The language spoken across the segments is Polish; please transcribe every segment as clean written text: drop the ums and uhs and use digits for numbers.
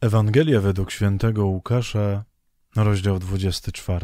Ewangelia według świętego Łukasza, rozdział 24.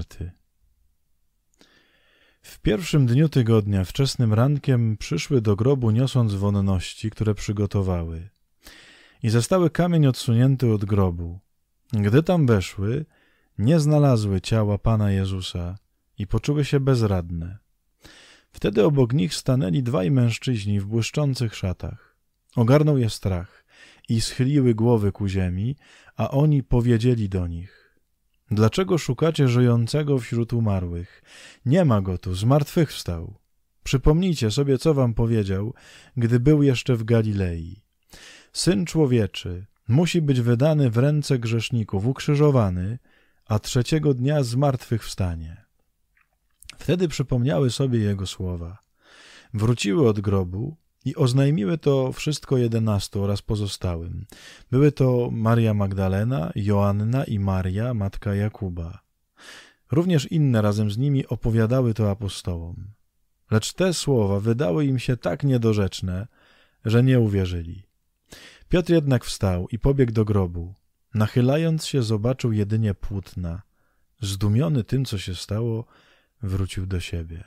W pierwszym dniu tygodnia, wczesnym rankiem, przyszły do grobu, niosąc wonności, które przygotowały. I zostały kamień odsunięty od grobu. Gdy tam weszły, nie znalazły ciała Pana Jezusa i poczuły się bezradne. Wtedy obok nich stanęli dwaj mężczyźni w błyszczących szatach. Ogarnął je strach i schyliły głowy ku ziemi, a oni powiedzieli do nich: dlaczego szukacie żyjącego wśród umarłych? Nie ma go tu, zmartwychwstał. Przypomnijcie sobie, co wam powiedział, gdy był jeszcze w Galilei. Syn Człowieczy musi być wydany w ręce grzeszników, ukrzyżowany, a trzeciego dnia zmartwychwstanie. Wtedy przypomniały sobie jego słowa. Wróciły od grobu i oznajmiły to wszystko 11 oraz pozostałym. Były to Maria Magdalena, Joanna i Maria, matka Jakuba. Również inne razem z nimi opowiadały to apostołom. Lecz te słowa wydały im się tak niedorzeczne, że nie uwierzyli. Piotr jednak wstał i pobiegł do grobu. Nachylając się, zobaczył jedynie płótna. Zdumiony tym, co się stało, wrócił do siebie.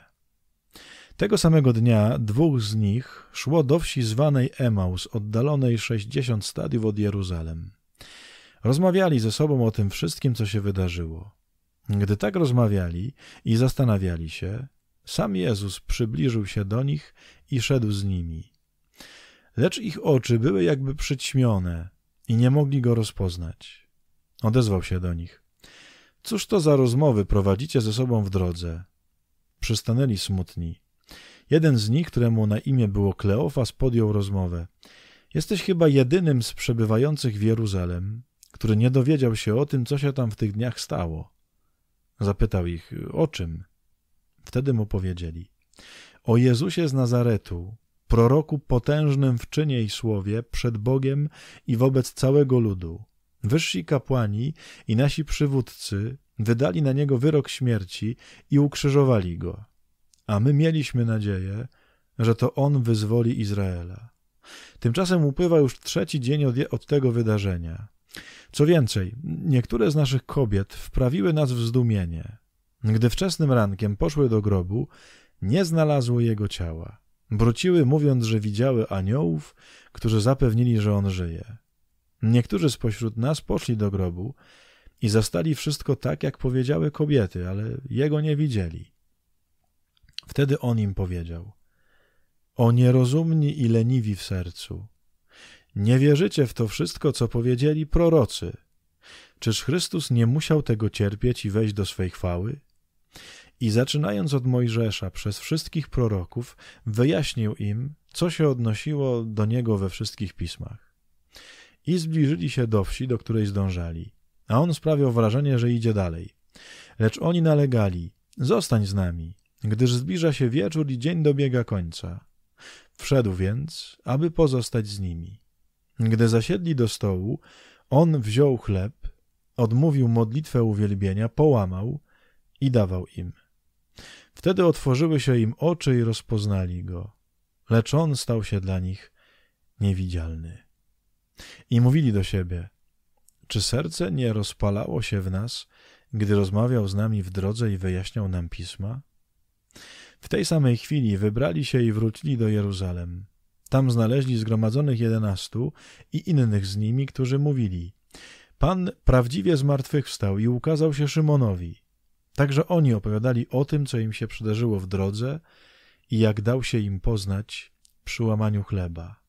Tego samego dnia dwóch z nich szło do wsi zwanej Emaus, oddalonej 60 stadiów od Jeruzalem. Rozmawiali ze sobą o tym wszystkim, co się wydarzyło. Gdy tak rozmawiali i zastanawiali się, sam Jezus przybliżył się do nich i szedł z nimi. Lecz ich oczy były jakby przyćmione i nie mogli go rozpoznać. Odezwał się do nich: cóż to za rozmowy prowadzicie ze sobą w drodze? Przystanęli smutni. Jeden z nich, któremu na imię było Kleofas, podjął rozmowę. Jesteś chyba jedynym z przebywających w Jeruzalem, który nie dowiedział się o tym, co się tam w tych dniach stało. Zapytał ich: o czym? Wtedy mu powiedzieli: o Jezusie z Nazaretu, proroku potężnym w czynie i słowie, przed Bogiem i wobec całego ludu. Wyżsi kapłani i nasi przywódcy wydali na niego wyrok śmierci i ukrzyżowali go. A my mieliśmy nadzieję, że to on wyzwoli Izraela. Tymczasem upływa już 3. dzień od tego wydarzenia. Co więcej, niektóre z naszych kobiet wprawiły nas w zdumienie. Gdy wczesnym rankiem poszły do grobu, nie znalazły jego ciała. Wróciły, mówiąc, że widziały aniołów, którzy zapewnili, że on żyje. Niektórzy spośród nas poszli do grobu i zastali wszystko tak, jak powiedziały kobiety, ale jego nie widzieli. Wtedy on im powiedział: o nierozumni i leniwi w sercu, nie wierzycie w to wszystko, co powiedzieli prorocy. Czyż Chrystus nie musiał tego cierpieć i wejść do swej chwały? I zaczynając od Mojżesza przez wszystkich proroków, wyjaśnił im, co się odnosiło do niego we wszystkich pismach. I zbliżyli się do wsi, do której zdążali, a on sprawiał wrażenie, że idzie dalej. Lecz oni nalegali: zostań z nami, gdyż zbliża się wieczór i dzień dobiega końca. Wszedł więc, aby pozostać z nimi. Gdy zasiedli do stołu, on wziął chleb, odmówił modlitwę uwielbienia, połamał i dawał im. Wtedy otworzyły się im oczy i rozpoznali go, lecz on stał się dla nich niewidzialny. I mówili do siebie: czy serce nie rozpalało się w nas, gdy rozmawiał z nami w drodze i wyjaśniał nam pisma? W tej samej chwili wybrali się i wrócili do Jeruzalem. Tam znaleźli zgromadzonych 11 i innych z nimi, którzy mówili: Pan prawdziwie zmartwychwstał i ukazał się Szymonowi. Także oni opowiadali o tym, co im się przydarzyło w drodze i jak dał się im poznać przy łamaniu chleba.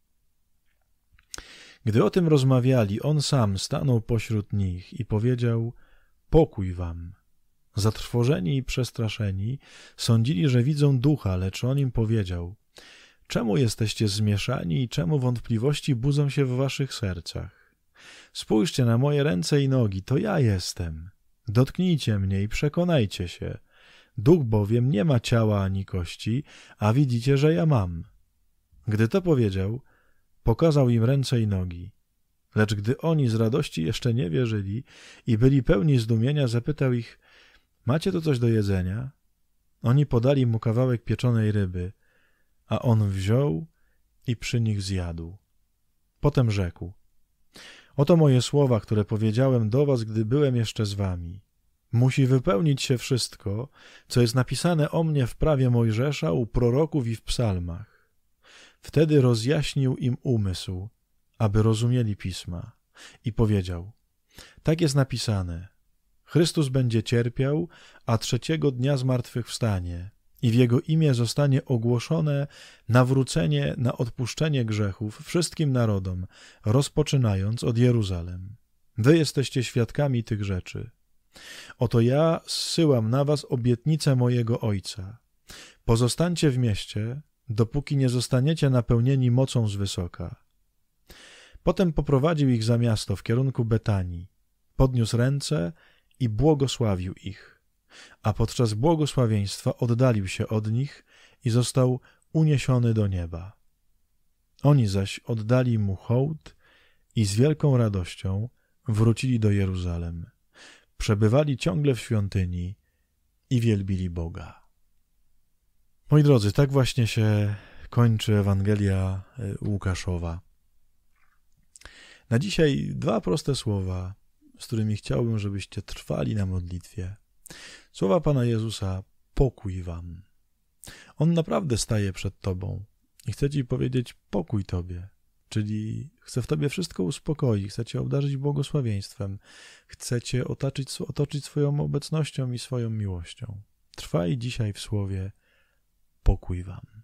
Gdy o tym rozmawiali, on sam stanął pośród nich i powiedział: pokój wam. Zatrwożeni i przestraszeni sądzili, że widzą ducha, lecz on im powiedział: czemu jesteście zmieszani i czemu wątpliwości budzą się w waszych sercach? Spójrzcie na moje ręce i nogi, to ja jestem. Dotknijcie mnie i przekonajcie się. Duch bowiem nie ma ciała ani kości, a widzicie, że ja mam. Gdy to powiedział, pokazał im ręce i nogi. Lecz gdy oni z radości jeszcze nie wierzyli i byli pełni zdumienia, zapytał ich: macie tu coś do jedzenia? Oni podali mu kawałek pieczonej ryby, a on wziął i przy nich zjadł. Potem rzekł: Oto moje słowa, które powiedziałem do was, gdy byłem jeszcze z wami. Musi wypełnić się wszystko, co jest napisane o mnie w prawie Mojżesza, u proroków i w psalmach. Wtedy rozjaśnił im umysł, aby rozumieli pisma, i powiedział: tak jest napisane, Chrystus będzie cierpiał, a trzeciego dnia zmartwychwstanie i w Jego imię zostanie ogłoszone nawrócenie na odpuszczenie grzechów wszystkim narodom, rozpoczynając od Jeruzalem. Wy jesteście świadkami tych rzeczy. Oto ja zsyłam na was obietnicę mojego Ojca. Pozostańcie w mieście, dopóki nie zostaniecie napełnieni mocą z wysoka. Potem poprowadził ich za miasto w kierunku Betanii. Podniósł ręce i błogosławił ich. A podczas błogosławieństwa oddalił się od nich i został uniesiony do nieba. Oni zaś oddali mu hołd i z wielką radością wrócili do Jeruzalem. Przebywali ciągle w świątyni i wielbili Boga. Moi drodzy, tak właśnie się kończy Ewangelia Łukaszowa. Na dzisiaj dwa proste słowa, z którymi chciałbym, żebyście trwali na modlitwie. Słowa Pana Jezusa: pokój wam. On naprawdę staje przed tobą i chce ci powiedzieć: pokój tobie. Czyli chce w tobie wszystko uspokoić, chce cię obdarzyć błogosławieństwem, chce cię otoczyć swoją obecnością i swoją miłością. Trwaj dzisiaj w słowie: pokój wam.